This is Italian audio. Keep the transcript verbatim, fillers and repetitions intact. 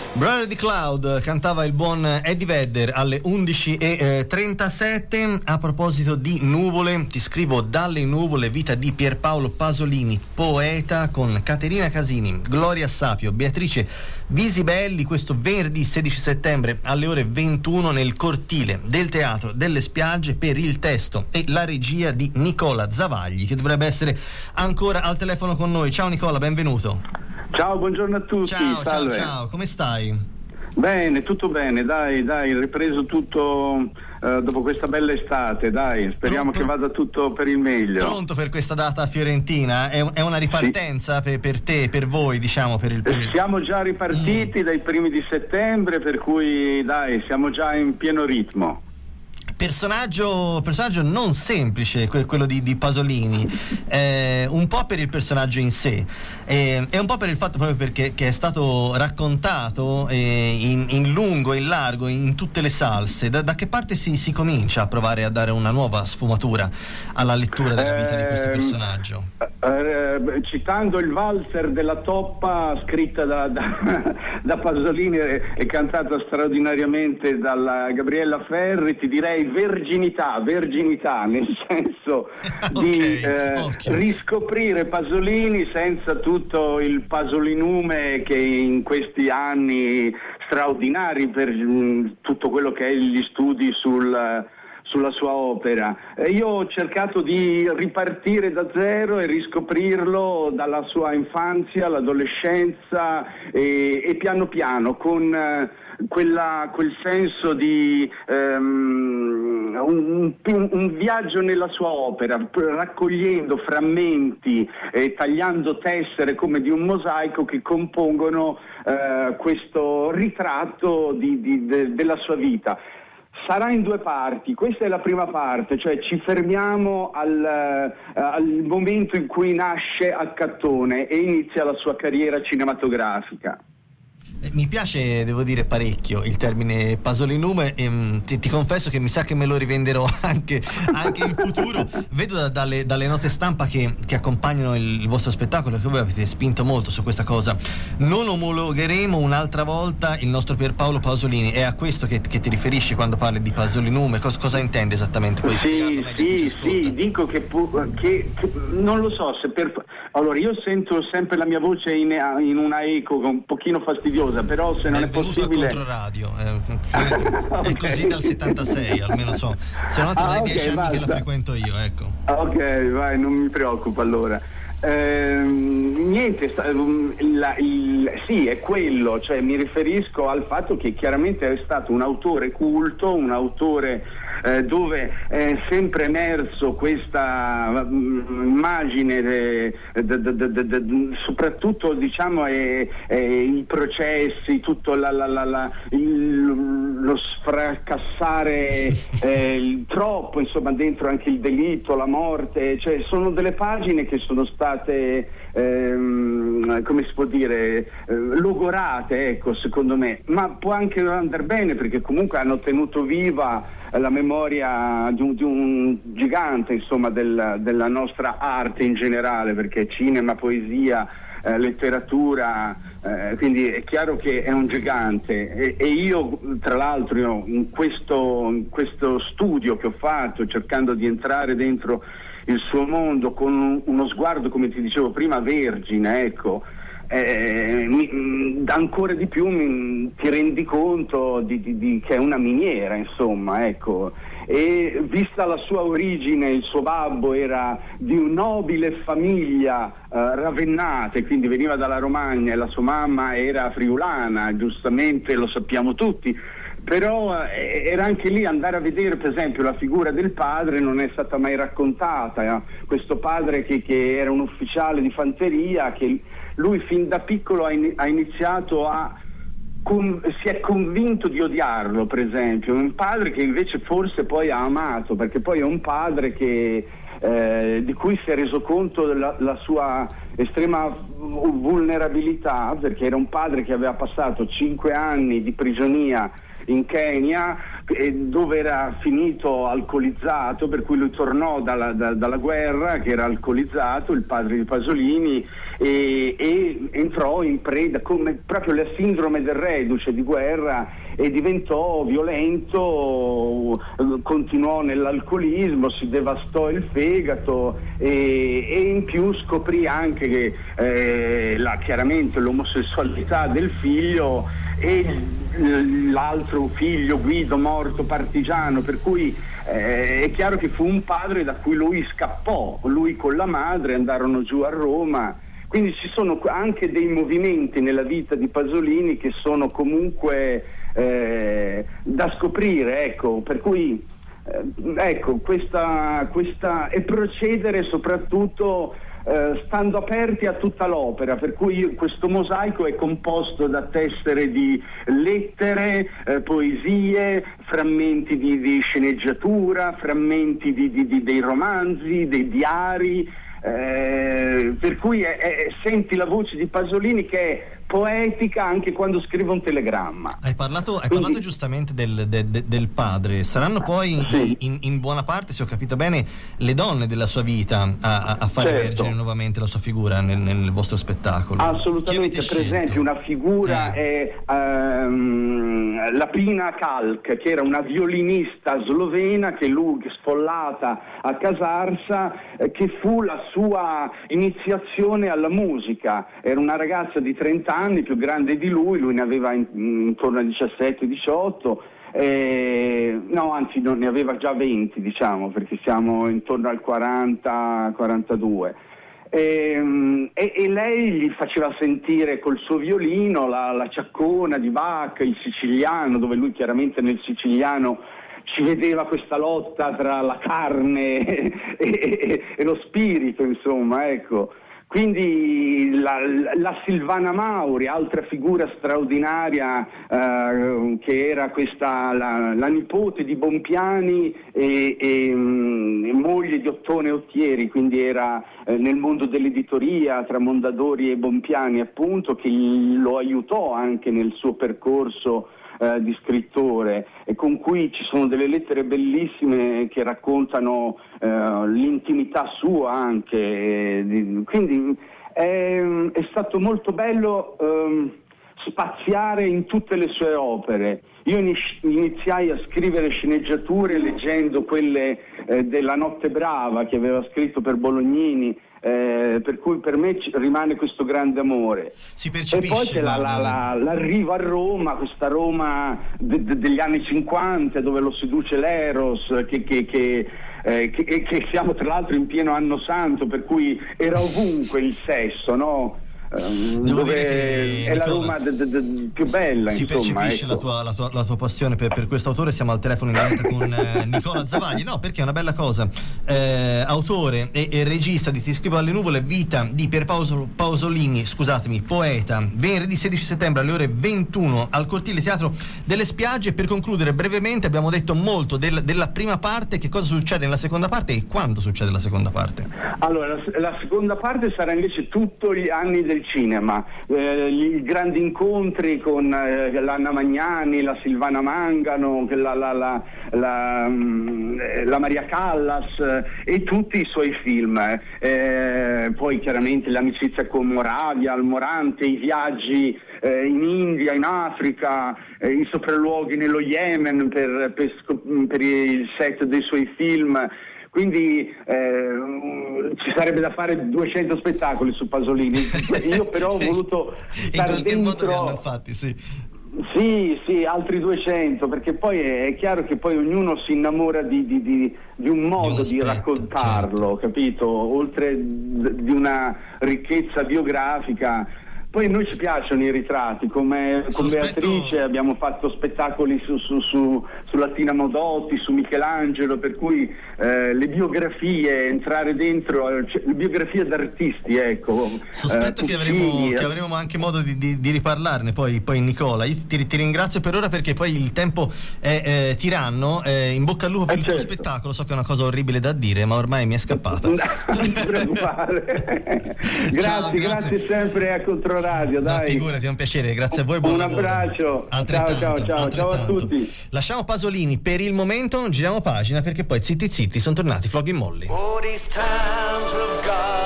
Brother di Cloud cantava il buon Eddie Vedder alle undici e trentasette. A proposito di nuvole, ti scrivo dalle nuvole, vita di Pierpaolo Pasolini, poeta, con Caterina Casini, Gloria Sapio, Beatrice Visibelli, questo venerdì sedici settembre alle ore ventuno nel cortile del Teatro delle Spiagge, per il testo e la regia di Nicola Zavagli, che dovrebbe essere ancora al telefono con noi. Ciao Nicola, benvenuto. Ciao, buongiorno a tutti. Ciao, Salve. ciao, ciao, come stai? Bene, tutto bene, dai, dai, ripreso tutto eh, dopo questa bella estate, dai, speriamo Pronto? Che vada tutto per il meglio. Pronto per questa data fiorentina? È, è una ripartenza sì. per, per te, per voi, diciamo, per il... Per il... Siamo già ripartiti mm. dai primi di settembre, per cui, dai, siamo già in pieno ritmo. Personaggio, personaggio non semplice, quello di, di Pasolini, eh, un po' per il personaggio in sé eh, e un po' per il fatto proprio perché che è stato raccontato eh, in, in lungo, in largo, in tutte le salse. Da, da che parte si, si comincia a provare a dare una nuova sfumatura alla lettura della vita eh, di questo personaggio? Eh, citando il valzer della Toppa, scritta da, da, da Pasolini e, e cantata straordinariamente dalla Gabriella Ferri, ti direi verginità, verginità, nel senso okay, di eh, okay. riscoprire Pasolini senza tutto il pasolinume che in questi anni straordinari per mh, tutto quello che è gli studi sul sulla sua opera. Io ho cercato di ripartire da zero e riscoprirlo dalla sua infanzia, l'adolescenza e, e piano piano con eh, quella, quel senso di um, un, un, un viaggio nella sua opera, raccogliendo frammenti e tagliando tessere come di un mosaico che compongono uh, questo ritratto di, di, de, della sua vita. Sarà in due parti, questa è la prima parte, cioè ci fermiamo al, uh, al momento in cui nasce Accattone e inizia la sua carriera cinematografica. Mi piace, devo dire, parecchio il termine pasolinume e mh, ti, ti confesso che mi sa che me lo rivenderò anche, anche in futuro. Vedo da, dalle, dalle note stampa che, che accompagnano il, il vostro spettacolo che voi avete spinto molto su questa cosa. Non omologheremo un'altra volta il nostro Pierpaolo Pasolini. È a questo che, che ti riferisci quando parli di pasolinume? Cosa, cosa intendi esattamente? Puoi sì, sì, sì, dico che, che, che non lo so se per... Allora, io sento sempre la mia voce in, in una eco un pochino fastidiosa, però se non è, è possibile... a Controradio, eh, okay. È così dal settantasei, almeno so. Se no altro dai dieci okay, anni basta. Che la frequento io, ecco. Ok, vai, non mi preoccupa allora. Ehm, niente, la, il, sì, è quello, cioè mi riferisco al fatto che chiaramente è stato un autore culto, un autore eh, dove è sempre emerso questa um, immagine de, de, de, de, de, de, soprattutto diciamo è, è i processi, tutto la, la, la, la, il, lo sfracassare eh, il troppo, insomma dentro anche il delitto, la morte, cioè sono delle pagine che sono state Ehm, come si può dire eh, logorate, ecco, secondo me, ma può anche andare bene perché comunque hanno tenuto viva la memoria di un, di un gigante, insomma, del, della nostra arte in generale, perché cinema, poesia, eh, letteratura, eh, quindi è chiaro che è un gigante e, e io tra l'altro io, in, questo, in questo studio che ho fatto cercando di entrare dentro il suo mondo con uno sguardo, come ti dicevo prima, vergine, ecco, eh, mi, ancora di più mi, ti rendi conto di, di, di, che è una miniera, insomma, ecco, e vista la sua origine, il suo babbo era di una nobile famiglia eh, ravennata, quindi veniva dalla Romagna, e la sua mamma era friulana, giustamente lo sappiamo tutti. Però eh, era anche lì andare a vedere, per esempio, la figura del padre non è stata mai raccontata, eh? Questo padre che, che era un ufficiale di fanteria, che lui fin da piccolo ha, in, ha iniziato a con, si è convinto di odiarlo, per esempio, un padre che invece forse poi ha amato, perché poi è un padre che eh, di cui si è reso conto della la sua estrema vulnerabilità, perché era un padre che aveva passato cinque anni di prigionia in Kenya dove era finito alcolizzato, per cui lui tornò dalla, da, dalla guerra che era alcolizzato, il padre di Pasolini, e, e entrò in preda come proprio la sindrome del reduce di guerra e diventò violento, continuò nell'alcolismo, si devastò il fegato e, e in più scoprì anche che eh, la, chiaramente l'omosessualità del figlio e l'altro figlio Guido morto partigiano, per cui eh, è chiaro che fu un padre da cui lui scappò, lui con la madre andarono giù a Roma, quindi ci sono anche dei movimenti nella vita di Pasolini che sono comunque eh, da scoprire, ecco, per cui eh, ecco questa, questa e procedere soprattutto Uh, stando aperti a tutta l'opera, per cui questo mosaico è composto da tessere di lettere, eh, poesie, frammenti di, di sceneggiatura, frammenti di, di, di, dei romanzi, dei diari, eh, per cui è, è, senti la voce di Pasolini che è poetica anche quando scrive un telegramma. Hai parlato, hai Quindi, parlato giustamente del, de, de, del padre. Saranno poi sì. in, in buona parte, se ho capito bene, le donne della sua vita a, a fare certo. emergere nuovamente la sua figura nel, nel vostro spettacolo. Assolutamente, per scelto? esempio una figura eh. è um, la Pina Kalk, che era una violinista slovena che lui sfollata a Casarsa, eh, che fu la sua iniziazione alla musica. Era una ragazza di trenta anni, più grande di lui, lui ne aveva in, intorno a diciassette diciotto, eh, no anzi non ne aveva già venti, diciamo, perché siamo intorno al quaranta quarantadue. E, e, e lei gli faceva sentire col suo violino la, la ciaccona di Bach, il siciliano, dove lui chiaramente nel siciliano ci vedeva questa lotta tra la carne e, e, e lo spirito, insomma, ecco. Quindi la, la Silvana Mauri, altra figura straordinaria, eh, che era questa la, la nipote di Bompiani e, e, mh, e moglie di Ottone Ottieri, quindi era eh, nel mondo dell'editoria tra Mondadori e Bompiani, appunto, che lo aiutò anche nel suo percorso Uh, di scrittore, e con cui ci sono delle lettere bellissime che raccontano uh, l'intimità sua anche, eh, di, quindi è, è stato molto bello um, spaziare in tutte le sue opere. Io iniziai a scrivere sceneggiature leggendo quelle eh, della Notte Brava che aveva scritto per Bolognini, eh, per cui per me c- rimane questo grande amore. Si percepisce, e poi c'è la, la, la, l'arrivo a Roma, questa Roma de- de- degli anni cinquanta dove lo seduce l'Eros, che, che, che, eh, che, che siamo tra l'altro in pieno anno santo, per cui era ovunque il sesso, no? Um, Devo dove dire che, è la Nicola, Roma d- d- d- più bella, si insomma, percepisce ecco. la, tua, la, tua, la tua passione per, per questo autore. Siamo al telefono in diretta con eh, Nicola Zavagli. No, perché è una bella cosa, eh, autore e, e regista di Ti scrivo alle nuvole, vita di Pierpaolo Pasolini, scusatemi, poeta, venerdì sedici settembre alle ore ventuno al Cortile Teatro delle Spiagge. Per concludere brevemente, abbiamo detto molto del, della prima parte, che cosa succede nella seconda parte e quando succede la seconda parte? Allora, la, la seconda parte sarà invece tutto gli anni del cinema, eh, i grandi incontri con eh, l'Anna Magnani, la Silvana Mangano, la, la, la, la, la Maria Callas eh, e tutti i suoi film, eh, poi chiaramente l'amicizia con Moravia, il Morante, i viaggi eh, in India, in Africa, eh, i sopralluoghi nello Yemen per, per, per il set dei suoi film. Quindi eh, ci sarebbe da fare duecento spettacoli su Pasolini. Io però ho voluto stare in qualche dentro, modo li hanno fatti, sì. Sì, sì, altri duecento, perché poi è, è chiaro che poi ognuno si innamora di, di, di, di un modo di, di aspetto, raccontarlo, certo. Capito? Oltre di una ricchezza biografica. Poi a noi ci piacciono i ritratti, come con Sospetto... Beatrice abbiamo fatto spettacoli su, su, su, su Latina Modotti, su Michelangelo, per cui eh, le biografie, entrare dentro, cioè, le biografie d'artisti, ecco. Sospetto eh, che, avremo, che avremo anche modo di, di, di riparlarne poi, poi Nicola. Io ti, ti ringrazio per ora perché poi il tempo è eh, tiranno, eh, in bocca al lupo per eh il certo. tuo spettacolo, so che è una cosa orribile da dire ma ormai mi è scappata. Non ti preoccupare. grazie, Ciao, grazie, grazie sempre a Controllo vostra radio, dai. Ma figurati, è un piacere, grazie a voi, buon Un lavoro. abbraccio. Altrettanto, ciao, ciao, ciao, ciao a tutti. Lasciamo Pasolini per il momento, giriamo pagina perché poi zitti zitti sono tornati Flogging Molly. Oh, these times of God.